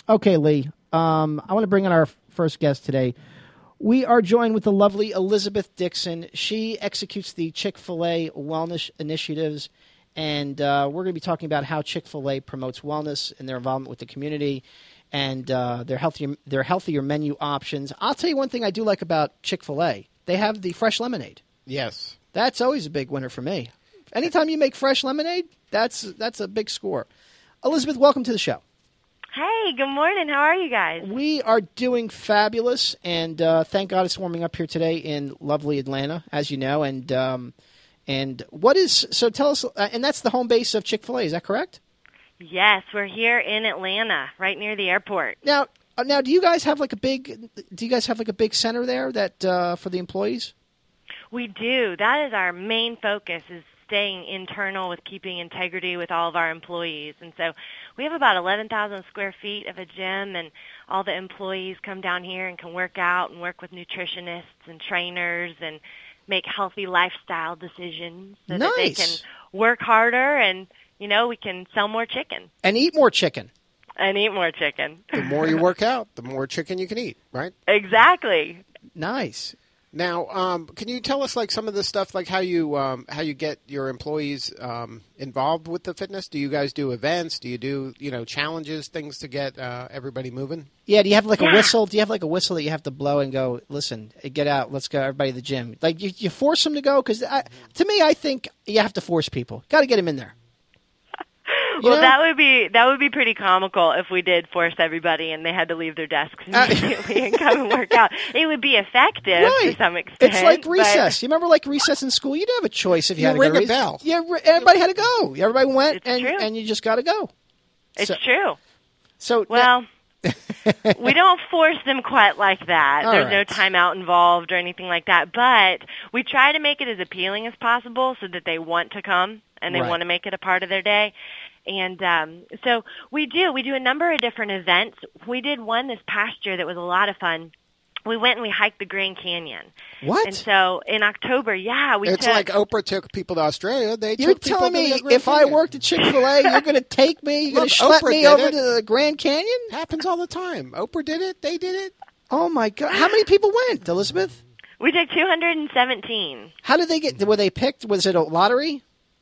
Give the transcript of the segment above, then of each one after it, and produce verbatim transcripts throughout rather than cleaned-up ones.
Okay, Lee. Um, I want to bring in our first guest today. We are joined with the lovely Elizabeth Dixon. She executes the Chick-fil-A wellness initiatives, and uh, we're going to be talking about how Chick-fil-A promotes wellness and their involvement with the community and uh, their healthier their healthier menu options. I'll tell you one thing I do like about Chick-fil-A. They have the fresh lemonade. Yes. That's always a big winner for me. Anytime you make fresh lemonade, that's that's a big score. Elizabeth, welcome to the show. Hey, good morning. How are you guys? We are doing fabulous, and uh, thank God it's warming up here today in lovely Atlanta, as you know. And um, and what is so? Tell us, uh, and that's the home base of Chick-fil-A. Is that correct? Yes, we're here in Atlanta, right near the airport. Now, uh, now, do you guys have like a big? Do you guys have like a big center there that uh, for the employees? We do. That is our main focus. Is staying internal with keeping integrity with all of our employees. And so we have about eleven thousand square feet of a gym, and all the employees come down here and can work out and work with nutritionists and trainers and make healthy lifestyle decisions so nice. that they can work harder and, you know, we can sell more chicken. And eat more chicken. And eat more chicken. The more you work out, the more chicken you can eat, right? Exactly. Nice. Now, um, can you tell us like some of the stuff, like how you um, how you get your employees um, involved with the fitness? Do you guys do events? Do you do you know challenges, things to get uh, everybody moving? Yeah. Do you have like yeah. a whistle? Do you have like a whistle that you have to blow and go? Listen, get out. Let's go, everybody, to the gym. Like you, you force them to go because to me, I think you have to force people. Got to get them in there. Well, know? that would be that would be pretty comical if we did force everybody and they had to leave their desks immediately uh, and come and work out. It would be effective right. to some extent. It's like recess. But... You remember like recess in school? You didn't have a choice if you, you had to ring go to a bell. Yeah, everybody had to go. Everybody went, it's and true. and you just got to go. It's so, true. So well. We don't force them quite like that. All There's right. no timeout involved or anything like that. But we try to make it as appealing as possible so that they want to come and they right. want to make it a part of their day. And um, so we do. We do a number of different events. We did one this past year that was a lot of fun. We went and we hiked the Grand Canyon. What? And so in October, yeah, we It's took... like Oprah took people to Australia. They You're took people telling to me the Grand if I Canyon. worked at Chick-fil-A, you're going to take me, you're going to Look, schlep Oprah me did over it. to the Grand Canyon? Happens all the time. Oprah did it. They did it. Oh, my God. How many people went, Elizabeth? We took two hundred seventeen. How did they get, were they picked? Was it a lottery?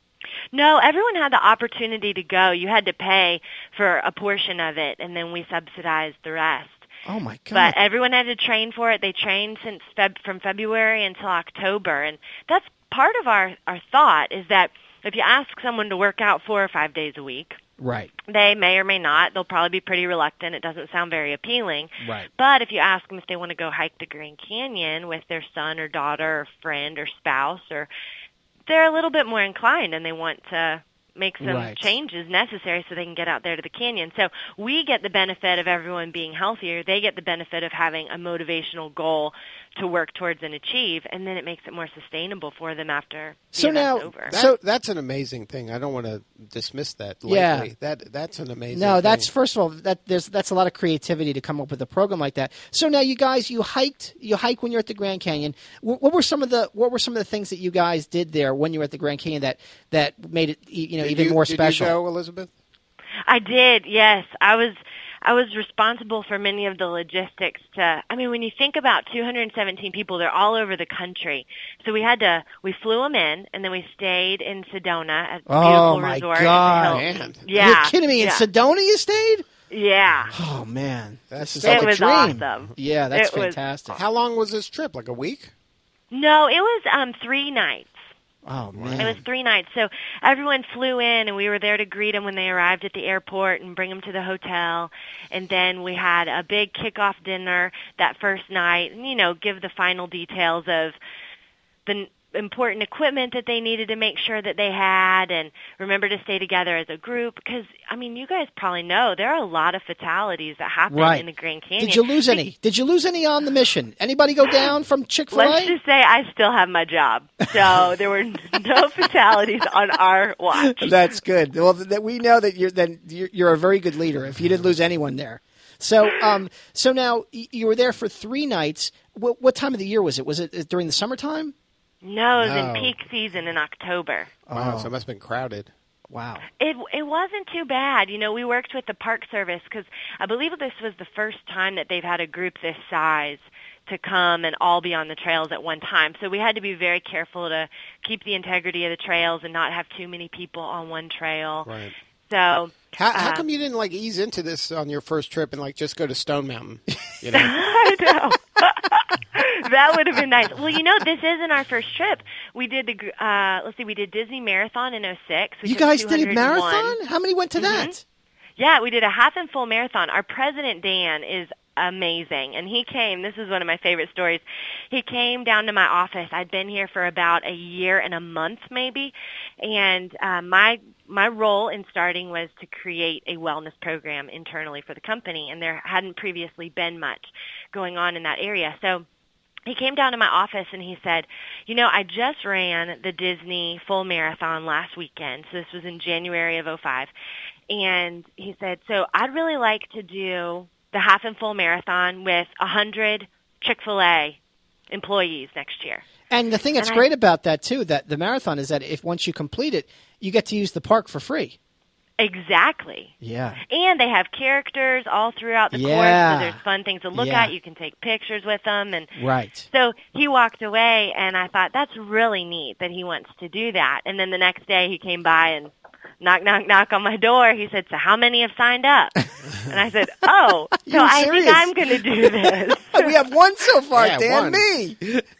No, everyone had the opportunity to go. You had to pay for a portion of it, and then we subsidized the rest. Oh, my God. But everyone had to train for it. They trained since Feb- from February until October. And that's part of our, our thought is that if you ask someone to work out four or five days a week, right. they may or may not. They'll probably be pretty reluctant. It doesn't sound very appealing. Right. But if you ask them if they want to go hike the Grand Canyon with their son or daughter or friend or spouse, or they're a little bit more inclined and they want to make some right. changes necessary so they can get out there to the canyon. So we get the benefit of everyone being healthier. They get the benefit of having a motivational goal to work towards and achieve, and then it makes it more sustainable for them after the So event's now- over. That, So- that's an amazing thing. I don't want to dismiss that lightly. Yeah. That that's an amazing No, thing. that's first of all that there's that's a lot of creativity to come up with a program like that. So now you guys, you hiked, you hike when you're at the Grand Canyon. What, what were some of the what were some of the things that you guys did there when you were at the Grand Canyon that that made it you know Did even you- more did special? you go, Elizabeth? I did, yes. I was I was responsible for many of the logistics to, I mean, when you think about two hundred seventeen people, they're all over the country. So we had to, we flew them in, and then we stayed in Sedona at the Oh, beautiful my resort. in God. Hilton. Man. Yeah. You're kidding me? In yeah. Sedona you stayed? Yeah. Oh man, That's this is so like It a was dream. awesome. Yeah, that's It was- fantastic. How long was this trip? Like a week? No, it was um three nights. Oh man, It was three nights. So everyone flew in, and we were there to greet them when they arrived at the airport and bring them to the hotel. And then we had a big kickoff dinner that first night, and, you know, give the final details of the n- important equipment that they needed to make sure that they had, and remember to stay together as a group. Because, I mean, you guys probably know there are a lot of fatalities that happen Right. in the Grand Canyon. Did you lose any? Did you lose any on the mission? Anybody go down from Chick-fil-A? Let's just say I still have my job. So there were no fatalities on our watch. That's good. Well, th- we know that you're then you're, you're a very good leader. If you didn't lose anyone there, so um, so now y- you were there for three nights. What, what time of the year was it? Was it during the summertime? No, it was No. in peak season in October. Wow, Oh. so it must have been crowded. Wow. It it wasn't too bad. You know, we worked with the Park Service because I believe this was the first time that they've had a group this size to come and all be on the trails at one time. So we had to be very careful to keep the integrity of the trails and not have too many people on one trail. Right. So how, how uh, come you didn't like ease into this on your first trip and like just go to Stone Mountain? You know? I know. That would have been nice. Well, you know, this isn't our first trip. We did the uh, let's see, we did Disney Marathon in oh six. We You took guys did a two hundred and one. marathon? How many went to Mm-hmm. that? Yeah, we did a half and full marathon. Our president, Dan, is amazing. And he came, this is one of my favorite stories. He came down to my office. I'd been here for about a year and a month maybe. And uh, my my role in starting was to create a wellness program internally for the company. And there hadn't previously been much going on in that area. So he came down to my office and he said, you know, I just ran the Disney full marathon last weekend. So this was in January of oh five. And he said, so I'd really like to do the half and full marathon with one hundred Chick-fil-A employees next year. And the thing that's And I- great about that, too, that the marathon is that if once you complete it, you get to use the park for free. Exactly. Yeah. And they have characters all throughout the Yeah. course, so there's fun things to look Yeah. at. You can take pictures with them. And Right. so he walked away, and I thought, that's really neat that he wants to do that. And then the next day he came by and knock, knock, knock on my door. He said, so how many have signed up? And I said, oh, so You're I serious? think I'm going to do this. We have one so far, Yeah, Dan. one. Me.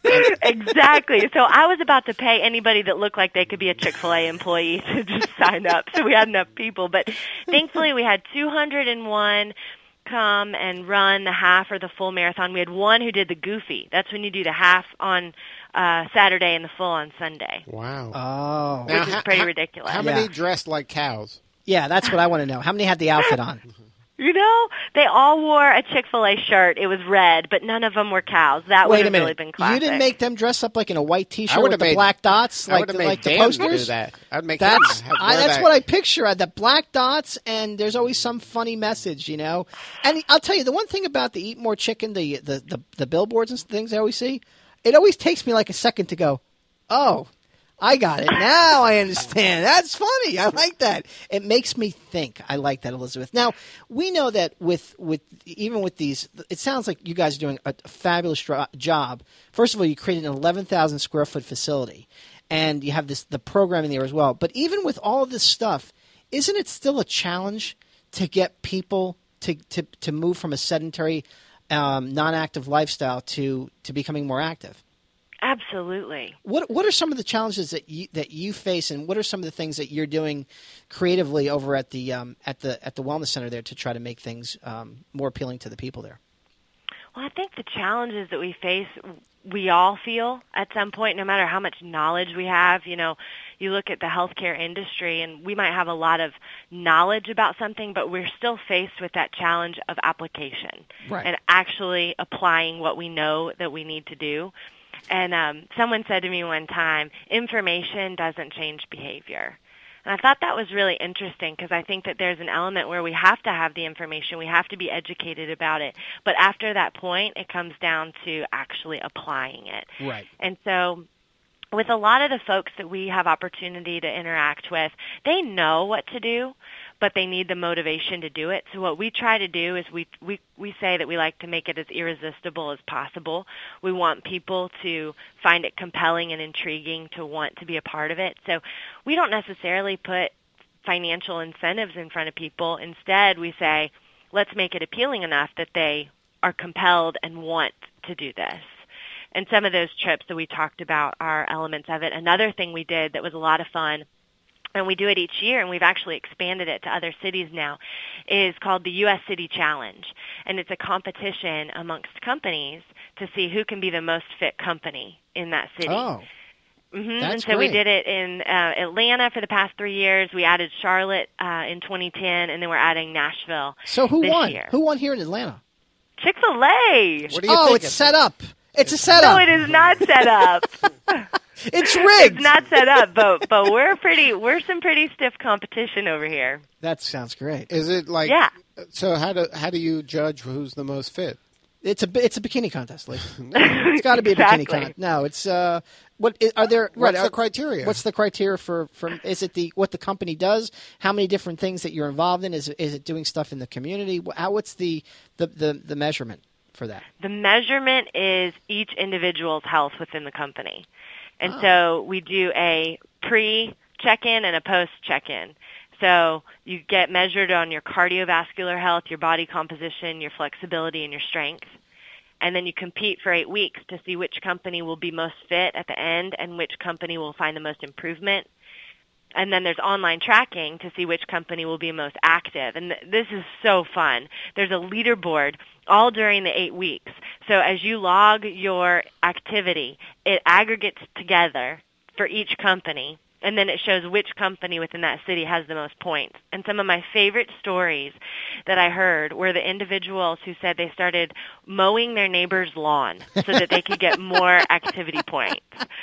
Exactly. So I was about to pay anybody that looked like they could be a Chick-fil-A employee to just sign up. So we had enough people. But thankfully we had two hundred and one come and run the half or the full marathon. We had one who did the goofy. That's when you do the half on uh, Saturday and the full on Sunday. Wow. Oh. Now, which is how- pretty how- ridiculous. How many Yeah. dressed like cows? Yeah, that's what I want to know. How many had the outfit on? You know, they all wore a Chick-fil-A shirt. It was red, but none of them were cows. That would Wait a have minute. really been classic. You didn't make them dress up like in a white I T-shirt would with have the made black dots, I like would have the, made like the Dan posters. do that. I'd make That's him have, I, wear that's that. what I picture. The black dots, and there's always some funny message, you know. And I'll tell you, the one thing about the Eat More Chicken, the the the, the billboards and things I always see, it always takes me like a second to go, oh, I got it. Now I understand. That's funny. I like that. It makes me think. I like that, Elizabeth. Now, we know that with, with even with these, it sounds like you guys are doing a fabulous dro- job. First of all, you created an eleven thousand square foot facility, and you have this the programming there as well. But even with all of this stuff, isn't it still a challenge to get people to, to, to move from a sedentary, um, non-active lifestyle to, to becoming more active? Absolutely. What What are some of the challenges that you that you face, and what are some of the things that you're doing creatively over at the um, at the at the wellness center there to try to make things um, more appealing to the people there? Well, I think the challenges that we face, we all feel at some point, no matter how much knowledge we have. You know, you look at the healthcare industry, and we might have a lot of knowledge about something, but we're still faced with that challenge of application Right. and actually applying what we know that we need to do. And um, someone said to me one time, information doesn't change behavior. And I thought that was really interesting because I think that there's an element where we have to have the information, we have to be educated about it. But after that point, it comes down to actually applying it. Right. And so with a lot of the folks that we have opportunity to interact with, they know what to do, but they need the motivation to do it. So what we try to do is we we we say that we like to make it as irresistible as possible. We want people to find it compelling and intriguing to want to be a part of it. So we don't necessarily put financial incentives in front of people. Instead, we say, let's make it appealing enough that they are compelled and want to do this. And some of those trips that we talked about are elements of it. Another thing we did that was a lot of fun, and we do it each year, and we've actually expanded it to other cities now, is called the U S City Challenge. And it's a competition amongst companies to see who can be the most fit company in that city. Oh, Mm-hmm. That's And so great. we did it in uh, Atlanta for the past three years. We added Charlotte uh, in twenty ten, and then we're adding Nashville so who this won? year. Who won here in Atlanta? Chick-fil-A! What do you Oh, think? it's set up. It's a setup. No, it is not set up. It's rigged. It's not set up, but but we're pretty we're some pretty stiff competition over here. That sounds great. Is it like? Yeah. So how do how do you judge who's the most fit? It's a it's a bikini contest, Lee. It's got to be a Exactly. bikini contest. No, it's uh, what are there? What's right, the are- criteria? What's the criteria for from? Is it the what the company does? How many different things that you're involved in? Is is it doing stuff in the community? Wh- How what's the the the, the measurement for that? The measurement is each individual's health within the company. And Oh. so we do a pre-check-in and a post-check-in. So you get measured on your cardiovascular health, your body composition, your flexibility, and your strength. And then you compete for eight weeks to see which company will be most fit at the end and which company will find the most improvement. And then there's online tracking to see which company will be most active. And th- this is so fun. There's a leaderboard all during the eight weeks. So as you log your activity, it aggregates together for each company, and then it shows which company within that city has the most points. And some of my favorite stories that I heard were the individuals who said they started mowing their neighbor's lawn so that they could get more activity points.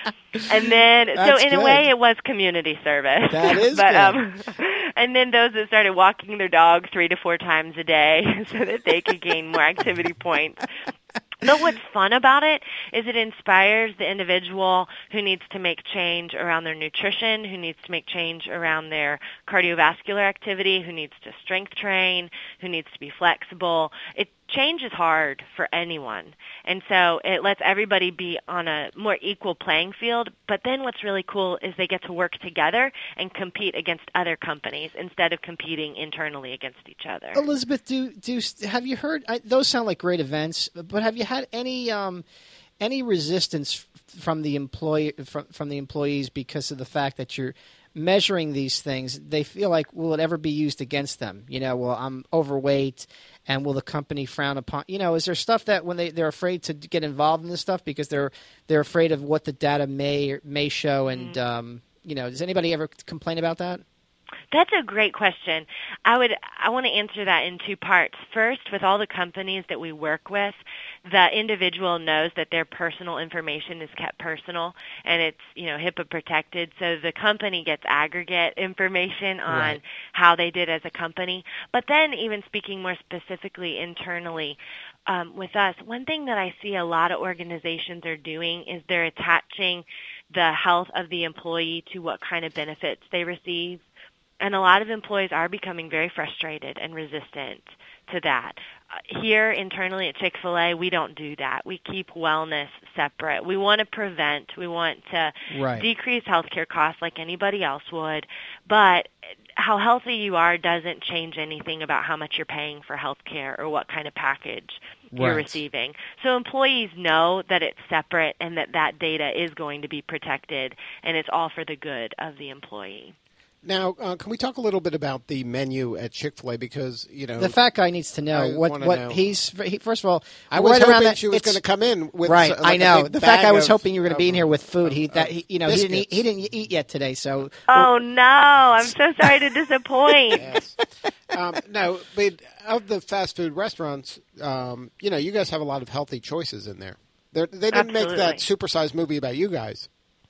And then, That's so in good. a way, it was community service. That is but, good. Um, and then those that started walking their dog three to four times a day so that they could gain more activity points. But what's fun about it is it inspires the individual who needs to make change around their nutrition, who needs to make change around their cardiovascular activity, who needs to strength train, who needs to be flexible. It change is hard for anyone. And so it lets everybody be on a more equal playing field. But then what's really cool is they get to work together and compete against other companies instead of competing internally against each other. Elizabeth, do do have you heard? I, those sound like great events, but have you had any um, any resistance from the employee from from the employees because of the fact that you're measuring these things? They feel like, will it ever be used against them? You know, well, I'm overweight, and will the company frown upon? You know, is there stuff that when they they're afraid to get involved in this stuff because they're they're afraid of what the data may may show? And Mm. um, you know, does anybody ever complain about that? That's a great question. I would I want to answer that in two parts. First, with all the companies that we work with, the individual knows that their personal information is kept personal and it's, you know, HIPAA protected. So the company gets aggregate information on Right. how they did as a company. But then even speaking more specifically internally, um, with us, one thing that I see a lot of organizations are doing is they're attaching the health of the employee to what kind of benefits they receive. And a lot of employees are becoming very frustrated and resistant to that. Uh, here internally at Chick-fil-A, we don't do that. We keep wellness separate. We want to prevent. We want to Right. decrease healthcare costs like anybody else would. But how healthy you are doesn't change anything about how much you're paying for healthcare or what kind of package you're Right. receiving. So employees know that it's separate and that that data is going to be protected, and it's all for the good of the employee. Now, uh, can we talk a little bit about the menu at Chick-fil-A? Because, you know, The fat guy needs to know I what wanna what know. he's. He, first of all, I was right around hoping that, she was it's- going to come in with right. like I a know big the fat bag guy was of- hoping you were going to be in of- here with food. He that he, you know he didn't eat, biscuits. he didn't eat yet today. So Oh, no. I'm so sorry to disappoint. Yes. um, no, but of the fast food restaurants, um, you know, you guys have a lot of healthy choices in there. They're, they didn't make that Absolutely. supersized movie about you guys.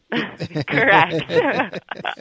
Correct.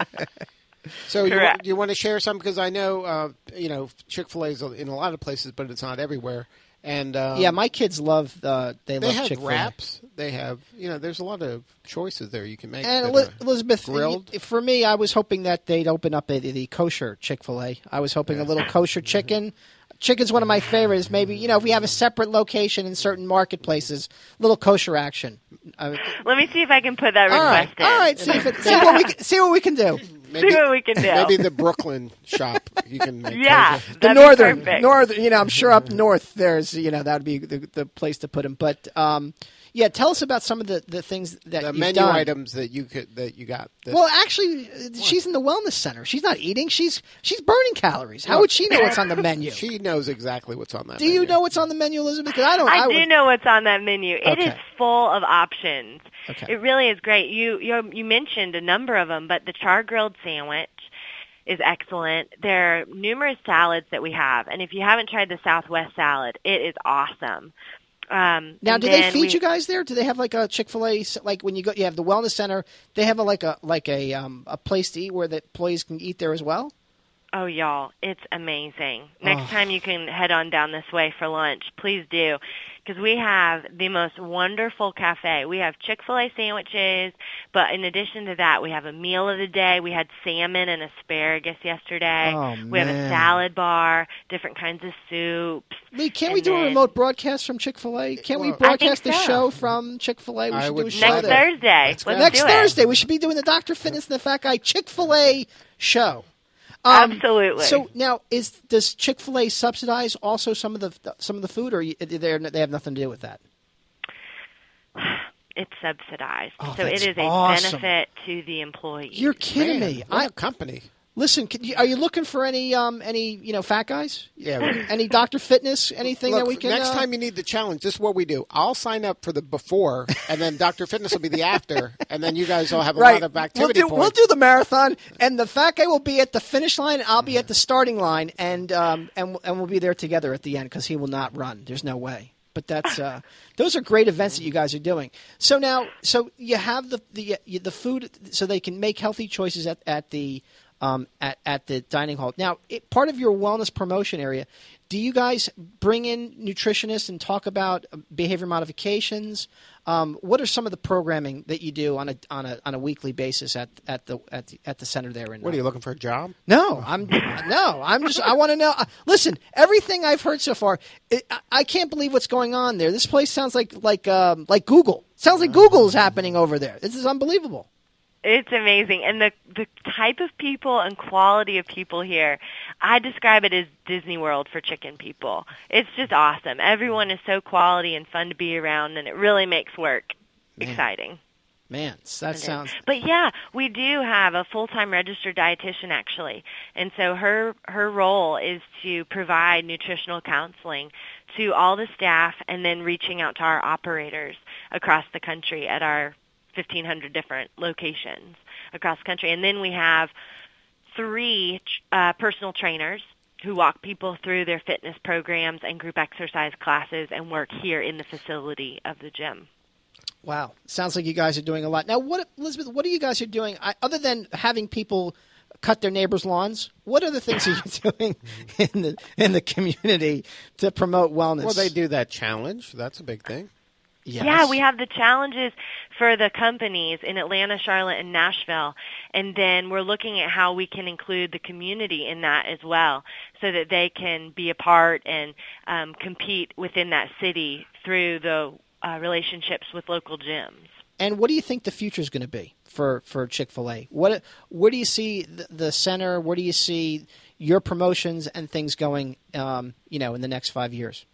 So you, Correct. you want to share some? Because I know, uh, you know, Chick-fil-A is in a lot of places, but it's not everywhere. And um, yeah, my kids love uh, they, they love have Chick-fil-A. wraps. They have, you know, there's a lot of choices there you can make. And that Eli- are Elizabeth, grilled. y- for me, I was hoping that they'd open up a, the kosher Chick-fil-A. I was hoping a little kosher chicken. Chicken's one of my favorites. Maybe, you know, if we have a separate location in certain marketplaces, little kosher action. Uh, Let me see if I can put that all right, request in. all right. See, if it, see what we can, see what we can do. maybe, See what we can do. maybe the Brooklyn shop you can make. Yeah. kosher. The That'd be northern, perfect. northern. You know, I'm sure up north there's, you know, that would be the, the place to put them. But um, yeah, tell us about some of the, the things that The you've menu done. items that you could that you got. that- Well, actually, uh, she's in the wellness center. She's not eating. She's she's burning calories. How Look, would she know what's on the menu? she knows exactly what's on that. Do you menu. know what's on the menu, Elizabeth? 'Cause I don't. I, I do would, know what's on that menu. It Okay. is full of options. Okay. It really is great. You, you you mentioned a number of them, but the char grilled sandwich is excellent. There are numerous salads that we have, and if you haven't tried the Southwest salad, it is awesome. Um, Now, and do they then feed we- you guys there? Do they have like a Chick-fil-A? Like when you go, you have the wellness center. They have a like a like a um a place to eat where the employees can eat there as well. Oh, y'all, it's amazing. Next Oh. time you can head on down this way for lunch, please do. because we have the most wonderful cafe. We have Chick-fil-A sandwiches, but in addition to that, we have a meal of the day. We had salmon and asparagus yesterday. Oh, we have a man. salad bar, different kinds of soups. Lee, can't we And do a then- remote broadcast from Chick-fil-A? Can't we Well, broadcast I the think so. show from Chick-fil-A? We I should would do a show Next there. Thursday. Let's Let's go. Next do Thursday, it. we should be doing the Doctor Fitness and the Fat Guy Chick-fil-A show. Um, Absolutely. So now, is does Chick-fil-A subsidize also some of the some of the food, or you- they're, they have nothing to do with that? It's subsidized. Oh, so it that's is a awesome. benefit to the employee. You're kidding Man, me! what I a company. listen. Can you, are you looking for any um any you know fat guys? Yeah. we- Any Doctor Fitness? Anything Look, that we can? next uh, time you need the challenge, this is what we do. I'll sign up for the before, and then Doctor Fitness will be the after, and then you guys will have a Right. lot of activity we'll do, points. we'll do the marathon, and the fat guy will be at the finish line, and I'll be at the starting line, and um, and and we'll be there together at the end because he will not run. There's no way. But that's uh, those are great events that you guys are doing. So now, so you have the the the food, so they can make healthy choices at at the um, at at the dining hall. Now, it, part of your wellness promotion area. Do you guys bring in nutritionists and talk about behavior modifications? Um, what are some of the programming that you do on a on a on a weekly basis at at the at the, at the center there? In What are you looking for a job? No, I'm no, I'm just. I want to know. Listen, everything I've heard so far, it, I, I can't believe what's going on there. This place sounds like like um, like Google. Sounds like Google is happening over there. This is unbelievable. It's amazing. And the the type of people and quality of people here, I describe it as Disney World for chicken people. It's just awesome. Everyone is so quality and fun to be around, and it really makes work Man. exciting. Man, that sounds. But yeah, we do have a full-time registered dietitian actually. And so her her role is to provide nutritional counseling to all the staff and then reaching out to our operators across the country at our fifteen hundred different locations across the country. And then we have three uh, personal trainers who walk people through their fitness programs and group exercise classes and work here in the facility of the gym. Wow, sounds like you guys are doing a lot. Now, what Elizabeth? What are you guys are doing I, other than having people cut their neighbors' lawns? What other things are you doing in the in the community to promote wellness? Well, they do that challenge. That's a big thing. Yes. Yeah, we have the challenges for the companies in Atlanta, Charlotte, and Nashville. And then we're looking at how we can include the community in that as well so that they can be a part and um, compete within that city through the uh, relationships with local gyms. And what do you think the future is going to be for, for Chick-fil-A? What where do you see the, the center? Where do you see your promotions and things going? Um, you know, in the next five years.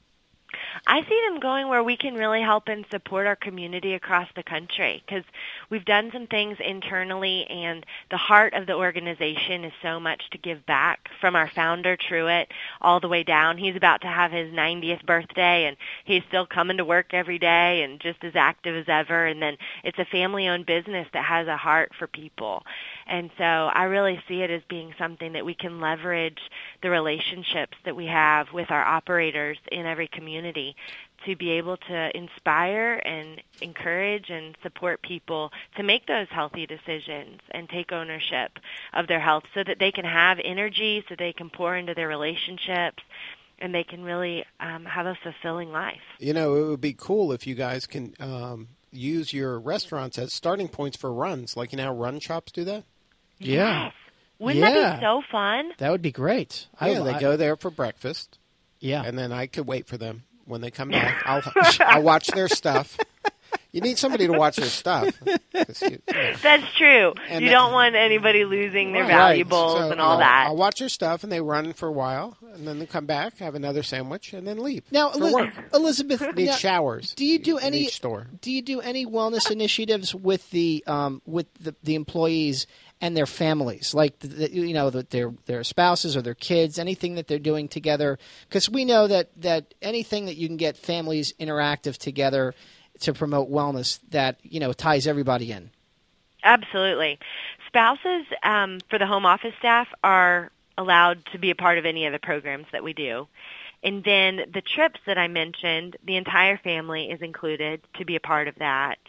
I see them going where we can really help and support our community across the country because we've done some things internally, and the heart of the organization is so much to give back from our founder, Truett, all the way down. He's about to have his ninetieth birthday, and he's still coming to work every day and just as active as ever. And then it's a family-owned business that has a heart for people. And so I really see it as being something that we can leverage the relationships that we have with our operators in every community to be able to inspire and encourage and support people to make those healthy decisions and take ownership of their health so that they can have energy, so they can pour into their relationships, and they can really um, have a fulfilling life. You know, it would be cool if you guys can um, use your restaurants as starting points for runs, like you know how Run Shops do that? Yeah. Yes. Wouldn't that Yeah. be so fun? That would be great. Yeah, I, they I- go there for breakfast, Yeah. and then I could wait for them when they come back. I'll I'll watch their stuff. You need somebody to watch their stuff. 'Cause you- you know. That's true. And you the- don't want anybody losing their Right. valuables So, and all I'll, that. I'll watch their stuff, and they run for a while, and then they come back, have another sandwich, and then leave now, for Eliz- work. Elizabeth, Need now, showers. do you do in any each store? do you do any wellness initiatives with the um, with the, the employees and their families, like the, the, you know the, their their spouses or their kids, anything that they're doing together? Because we know that that anything that you can get families interactive together to promote wellness, that you know ties everybody in. Absolutely. Spouses um, for the home office staff are allowed to be a part of any of the programs that we do. And then the trips that I mentioned, the entire family is included to be a part of that.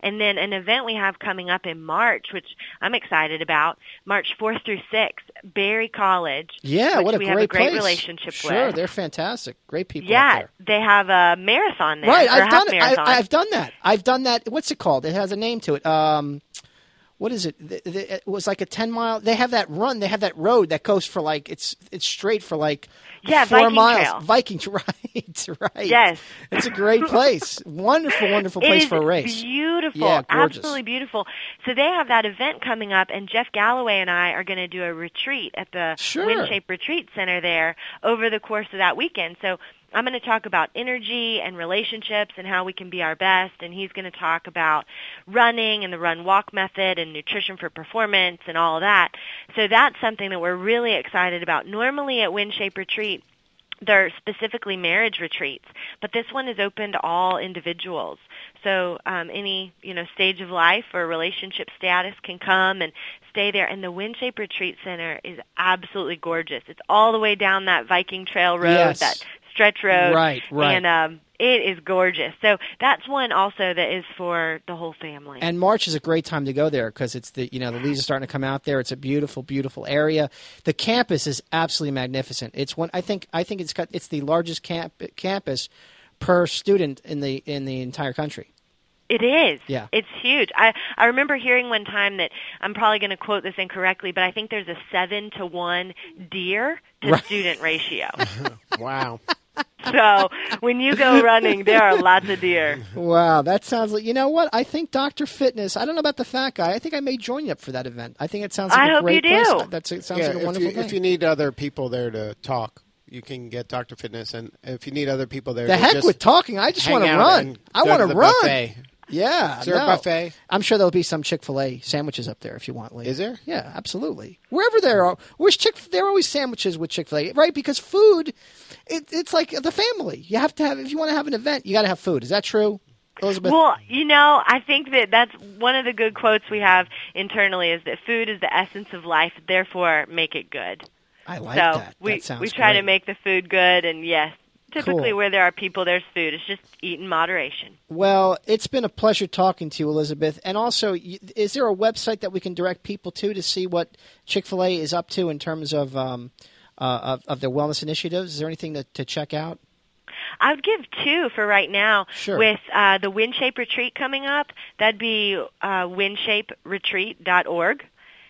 And then an event we have coming up in March, which I'm excited about, March fourth through sixth, Berry College. Yeah, which what a we great have a great place. relationship Sure, with. they're fantastic. Great people Yeah, up there. they have a marathon there. Right, or I've half done it. marathon. I, I've done that. I've done that. What's it called? It has a name to it. Um, what is it? The, the, it was like a ten mile. They have that run. They have that road that goes for like it's it's straight for like Yeah, four Viking miles. Trail. Viking, right, right. Yes. It's a great place. Wonderful, wonderful It place is for a race. beautiful, Yeah, gorgeous. absolutely beautiful. So they have that event coming up, and Jeff Galloway and I are going to do a retreat at the Sure. Windshape Retreat Center there over the course of that weekend. So I'm going to talk about energy and relationships and how we can be our best, and he's going to talk about running and the run-walk method and nutrition for performance and all of that. So that's something that we're really excited about. Normally at Windshape Retreat, they're specifically marriage retreats, but this one is open to all individuals. So um, any you know stage of life or relationship status can come and stay there. And the Windshape Retreat Center is absolutely gorgeous. It's all the way down that Viking Trail road, Yes. that stretch road, Right, right. and um, it is gorgeous. So that's one also that is for the whole family. And March is a great time to go there because it's the you know the leaves are starting to come out there. It's a beautiful, beautiful area. The campus is absolutely magnificent. It's one I think I think it's got it's the largest camp, campus per student in the in the entire country. It is. Yeah. It's huge. I, I remember hearing one time that, I'm probably going to quote this incorrectly, but I think there's a seven to one deer to Right. student ratio. Wow. So when you go running, there are lots of deer. Wow, that sounds like you know what? I think Doctor Fitness. I don't know about the fat guy. I think I may join you up for that event. I think it sounds like I a hope great you place. do. That's it sounds Yeah, like a if wonderful you, thing. if you need other people there to talk, you can get Doctor Fitness, and if you need other people there, the to heck just with talking. I just hang want to out run. and I go want to to the run. buffet. Yeah, Is there no. a buffet? I'm sure there'll be some Chick-fil-A sandwiches up there if you want, Lee. Is there? Yeah, absolutely. Wherever there are, where's Chick? There are always sandwiches with Chick-fil-A, right? Because food, it, it's like the family. You have to have if you want to have an event, you got to have food. Is that true, Elizabeth? Well, you know, I think that that's one of the good quotes we have internally is that food is the essence of life, therefore make it good. I like so that. we that sounds we try great. to make the food good, and yes, typically Cool. where there are people, there's food. It's just eat in moderation. Well, it's been a pleasure talking to you, Elizabeth. And also, y- is there a website that we can direct people to to see what Chick-fil-A is up to in terms of um, uh, of, of their wellness initiatives? Is there anything to, to check out? I would give two for right now. Sure. With uh, the Windshape Retreat coming up, that'd be uh, windshape retreat dot org.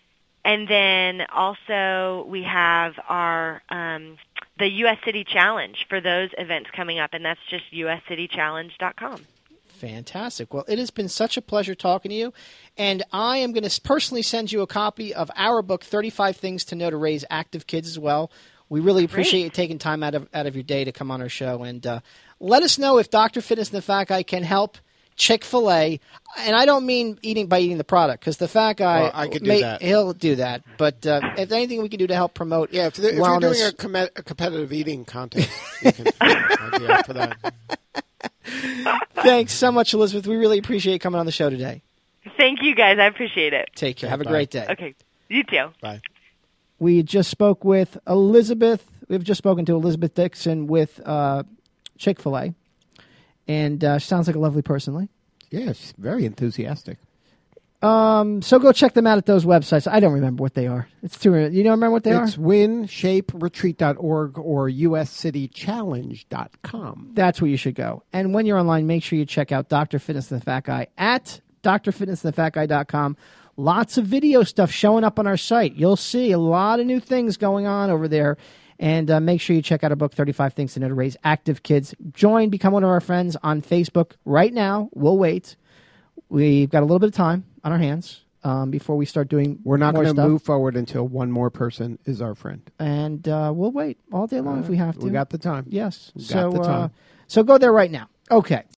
And then also we have our um, the U S City Challenge for those events coming up, and that's just u s city challenge dot com. Fantastic. Well, it has been such a pleasure talking to you. And I am going to personally send you a copy of our book, thirty-five Things to Know to Raise Active Kids as well. We really appreciate Great. you taking time out of out of your day to come on our show. And uh, let us know if Doctor Fitness and the Fat Guy can help Chick-fil-A. And I don't mean eating by eating the product, because the Fat Guy, Well, I could do may- that. he'll do that. But uh, if there's anything we can do to help promote Yeah, if, the, if you're wellness. doing a, com- a competitive eating contest, you can, I'd be up for that. Thanks so much, Elizabeth. We really appreciate you coming on the show today. Thank you, guys. I appreciate it. Take care. Have a Bye. great day. Okay, you too. Bye. We just spoke with Elizabeth. We've just spoken to Elizabeth Dixon with uh, Chick-fil-A. And uh, she sounds like a lovely person, Lee. Yeah, she's very enthusiastic. Um, so go check them out at those websites. I don't remember what they are. It's too. You don't remember what they It's are? win shape retreat dot org or u s city challenge dot com. That's where you should go. And when you're online, make sure you check out Doctor Fitness and the Fat Guy at dr fitness and the fat guy dot com. Lots of video stuff showing up on our site. You'll see a lot of new things going on over there. And uh, make sure you check out our book, thirty-five Things to Know to Raise Active Kids. Join, become one of our friends on Facebook right now. We'll wait. We've got a little bit of time on our hands um, before we start doing We're not more going to stuff. move forward until one more person is our friend. And uh, we'll wait all day long if we have to. We got the time. Yes. We got so, the Uh, time. so go there right now. Okay.